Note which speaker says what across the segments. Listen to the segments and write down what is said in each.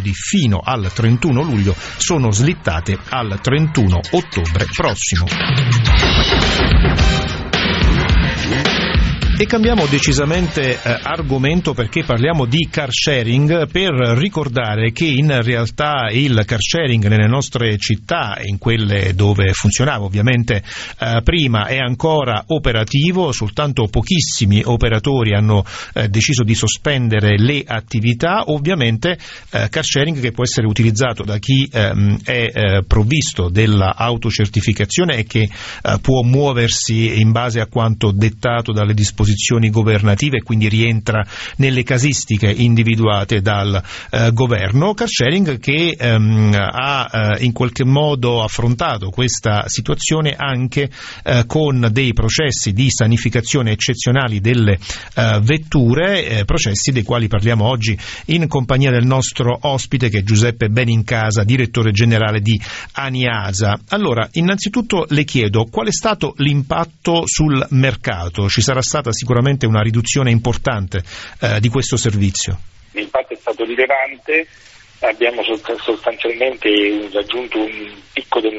Speaker 1: validi fino al 31 luglio, sono slittate al 31 ottobre prossimo. E cambiamo decisamente argomento, perché parliamo di car sharing, per ricordare che in realtà il car sharing nelle nostre città, in quelle dove funzionava ovviamente prima, è ancora operativo. Soltanto pochissimi operatori hanno deciso di sospendere le attività. Ovviamente car sharing che può essere utilizzato da chi è provvisto della autocertificazione e che può muoversi in base a quanto dettato dalle disposizioni governative e quindi rientra nelle casistiche individuate dal governo. Car sharing che ha in qualche modo affrontato questa situazione anche con dei processi di sanificazione eccezionali delle vetture, processi dei quali parliamo oggi in compagnia del nostro ospite, che è Giuseppe Benincasa, direttore generale di Aniasa. Allora, innanzitutto le chiedo qual è stato l'impatto sul mercato. Ci sarà stata sicuramente una riduzione importante di questo servizio.
Speaker 2: L'impatto è stato rilevante, abbiamo sostanzialmente raggiunto un picco del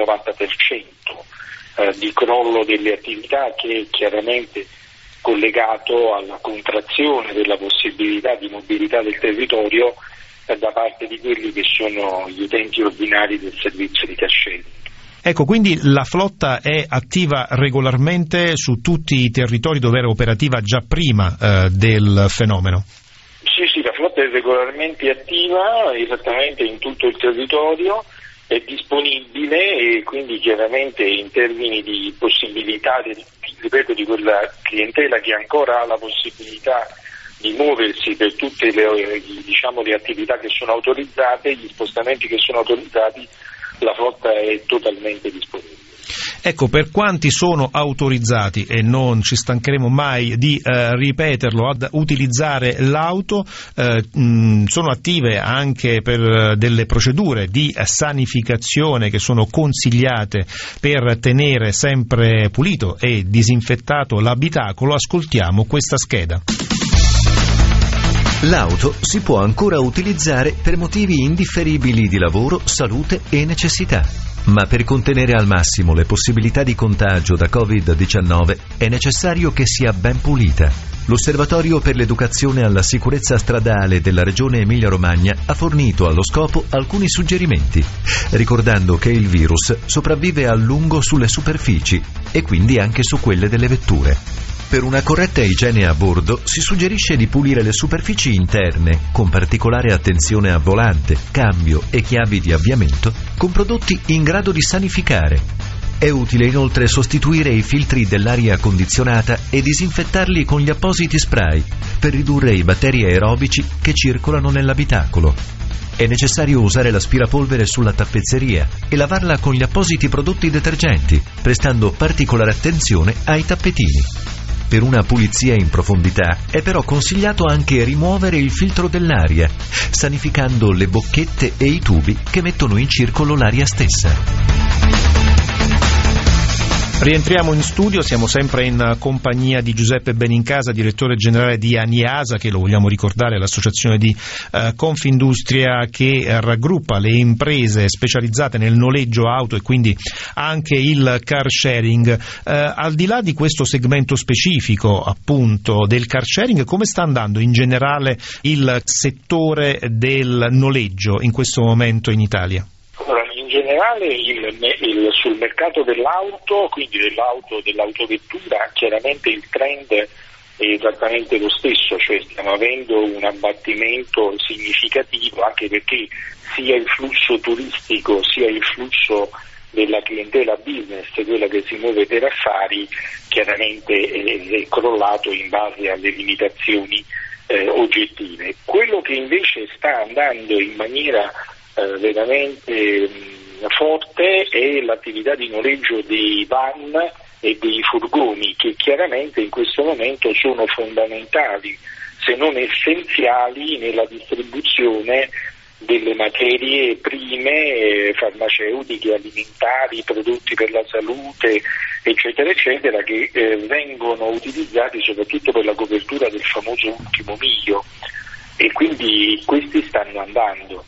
Speaker 2: 90% di crollo delle attività, che è chiaramente collegato alla contrazione della possibilità di mobilità del territorio da parte di quelli che sono gli utenti ordinari del servizio di car sharing.
Speaker 1: Ecco, quindi la flotta è attiva regolarmente su tutti i territori dove era operativa già prima del fenomeno?
Speaker 2: Sì, la flotta è regolarmente attiva, esattamente in tutto il territorio, è disponibile, e quindi chiaramente in termini di possibilità, ripeto, di quella clientela che ancora ha la possibilità di muoversi per tutte le attività che sono autorizzate, gli spostamenti che sono autorizzati, la flotta è totalmente disponibile.
Speaker 1: Ecco, per quanti sono autorizzati, e non ci stancheremo mai di ripeterlo, ad utilizzare l'auto, sono attive anche per delle procedure di sanificazione che sono consigliate per tenere sempre pulito e disinfettato l'abitacolo. Ascoltiamo questa scheda.
Speaker 3: L'auto si può ancora utilizzare per motivi indifferibili di lavoro, salute e necessità. Ma per contenere al massimo le possibilità di contagio da Covid-19 è necessario che sia ben pulita. L'Osservatorio per l'Educazione alla Sicurezza Stradale della Regione Emilia-Romagna ha fornito allo scopo alcuni suggerimenti, ricordando che il virus sopravvive a lungo sulle superfici e quindi anche su quelle delle vetture. Per una corretta igiene a bordo si suggerisce di pulire le superfici interne, con particolare attenzione a volante, cambio e chiavi di avviamento, con prodotti in grado di sanificare. È utile inoltre sostituire i filtri dell'aria condizionata e disinfettarli con gli appositi spray per ridurre i batteri aerobici che circolano nell'abitacolo. È necessario usare l'aspirapolvere sulla tappezzeria e lavarla con gli appositi prodotti detergenti, prestando particolare attenzione ai tappetini. Per una pulizia in profondità è però consigliato anche rimuovere il filtro dell'aria, sanificando le bocchette e i tubi che mettono in circolo l'aria stessa.
Speaker 1: Rientriamo in studio, siamo sempre in compagnia di Giuseppe Benincasa, direttore generale di Aniasa, che, lo vogliamo ricordare, è l'associazione di Confindustria che raggruppa le imprese specializzate nel noleggio auto e quindi anche il car sharing. Al di là di questo segmento specifico appunto del car sharing, come sta andando in generale il settore del noleggio in questo momento in Italia?
Speaker 2: In generale sul mercato dell'auto, quindi dell'autovettura, chiaramente il trend è esattamente lo stesso, cioè stiamo avendo un abbattimento significativo, anche perché sia il flusso turistico sia il flusso della clientela business, quella che si muove per affari, chiaramente è crollato in base alle limitazioni oggettive. Quello che invece sta andando in maniera veramente forte è l'attività di noleggio dei van e dei furgoni, che chiaramente in questo momento sono fondamentali, se non essenziali, nella distribuzione delle materie prime farmaceutiche, alimentari, prodotti per la salute, eccetera, eccetera, che vengono utilizzati soprattutto per la copertura del famoso ultimo miglio, e quindi questi stanno andando.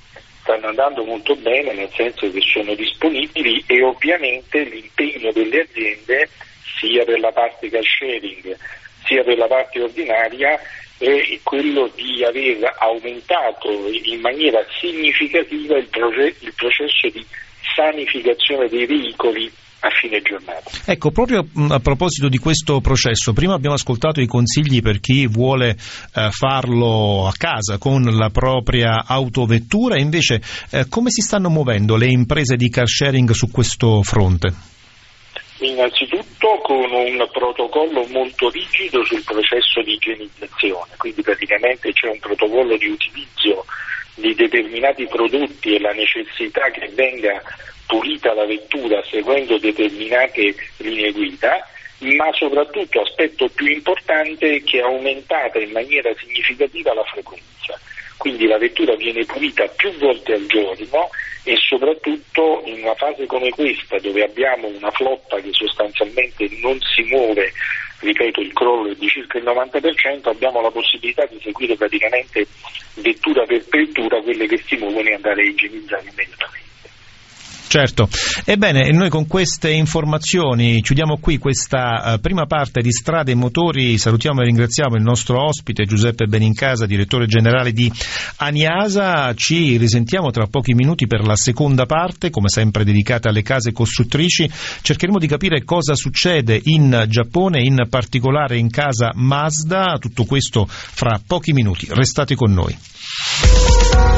Speaker 2: stanno andando molto bene, nel senso che sono disponibili, e ovviamente l'impegno delle aziende sia per la parte car sharing sia per la parte ordinaria è quello di aver aumentato in maniera significativa il processo di sanificazione dei veicoli a fine giornata.
Speaker 1: Ecco, proprio a proposito di questo processo, prima abbiamo ascoltato i consigli per chi vuole farlo a casa con la propria autovettura, e invece come si stanno muovendo le imprese di car sharing su questo fronte?
Speaker 2: Innanzitutto con un protocollo molto rigido sul processo di igienizzazione, quindi praticamente c'è un protocollo di utilizzo di determinati prodotti e la necessità che venga pulita la vettura seguendo determinate linee guida, ma soprattutto, aspetto più importante, che è aumentata in maniera significativa la frequenza. Quindi la vettura viene pulita più volte al giorno, e soprattutto in una fase come questa, dove abbiamo una flotta che sostanzialmente non si muove, ripeto, il crollo è di circa il 90%, abbiamo la possibilità di seguire praticamente vettura per vettura quelle che si muovono e andare a igienizzare immediatamente.
Speaker 1: Certo, ebbene, noi con queste informazioni chiudiamo qui questa prima parte di Strade e Motori. Salutiamo e ringraziamo il nostro ospite Giuseppe Benincasa, direttore generale di Aniasa. Ci risentiamo tra pochi minuti per la seconda parte, come sempre dedicata alle case costruttrici. Cercheremo di capire cosa succede in Giappone, in particolare in casa Mazda. Tutto questo fra pochi minuti. Restate con noi.